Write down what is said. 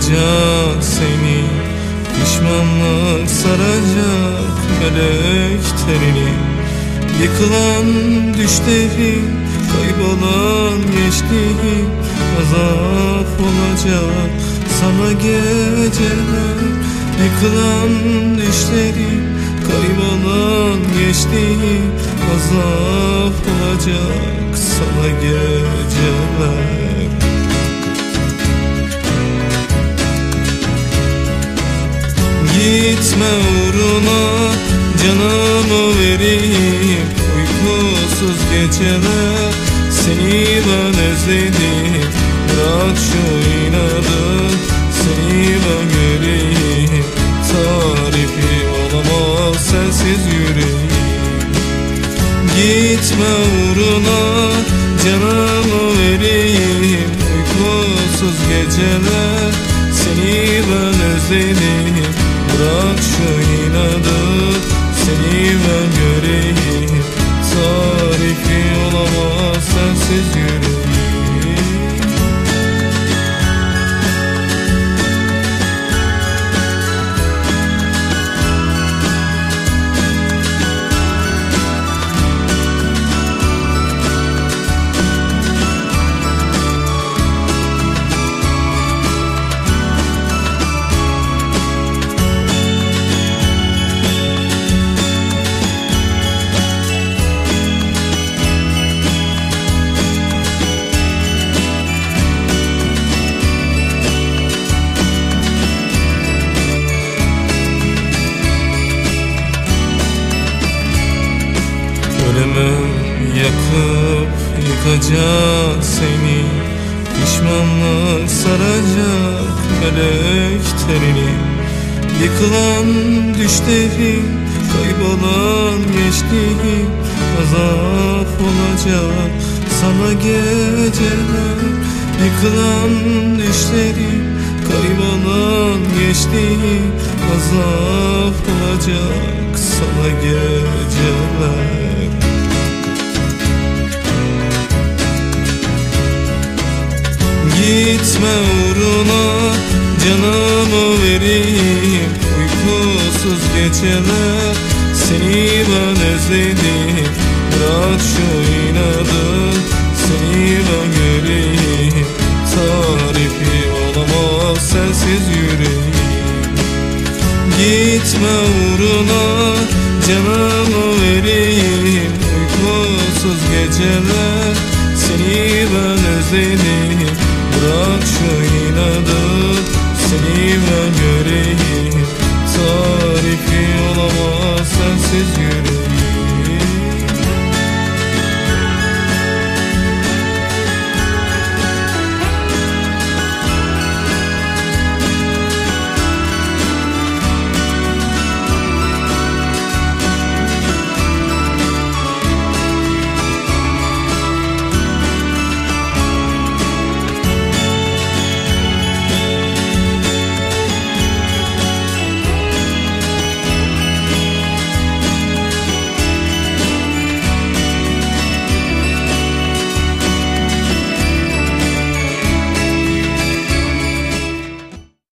yıkacak seni, pişmanlık saracak melek tenini. Yıkılan düşlerin, kaybolan gençliğin, azap olacak sana geceler. Yıkılan düşlerin, kaybolan gençliğin, azap olacak sana geceler. Gitme uğruna canımı vereyim, uykusuz geceler seni ben özledim. Bırak şu inadı, seni ben göreyim. Tarifi olamaz sensiz yüreğim. Gitme uğruna canımı vereyim, uykusuz geceler seni ben özledim. Bırak şu inadı, seni ben göreyim. Tarifi olamaz sensiz yüreğim. Ölümüm yakıp yıkacak seni, pişmanlık saracak melek tenini. Yıkılan düşlerin, kaybolan gençliğin, azap olacak sana geceler. Yıkılan düşlerin, kaybolan gençliğin, azap olacak sana geceler. Gitme uğruna canımı vereyim, uykusuz geceler seni ben özledim. Bırak şu inadı, seni ben göreyim. Tarifi olamaz sensiz yüreğim. Gitme uğruna canımı vereyim, uykusuz geceler seni ben özledim. Bırak şu inadı, seni ben göreyim.